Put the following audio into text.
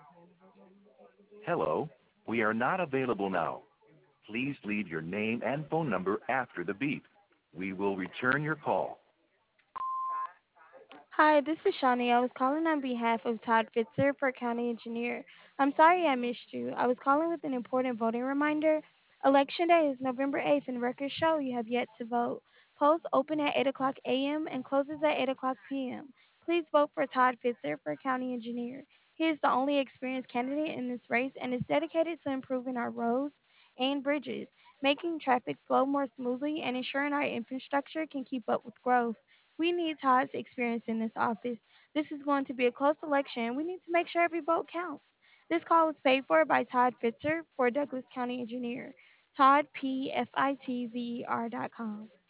Hello, we are not available now. Please leave your name and phone number after the beep. We will return your call. Hi, this is Shawnee. I was calling on behalf of Todd Fitzer for County Engineer. I'm sorry I missed you. I was calling with an important voting reminder. Election Day is November 8th, and records show you have yet to vote. Polls open at 8 o'clock a.m. and closes at 8 o'clock p.m. Please vote for Todd Fitzer for County Engineer. He is the only experienced candidate in this race and is dedicated to improving our roads and bridges, making traffic flow more smoothly, and ensuring our infrastructure can keep up with growth. We need Todd's experience in this office. This is going to be a close election. We need to make sure every vote counts. This call was paid for by Todd Fitzer for Douglas County Engineer. Todd, P-F-I-T-Z-E-R.com.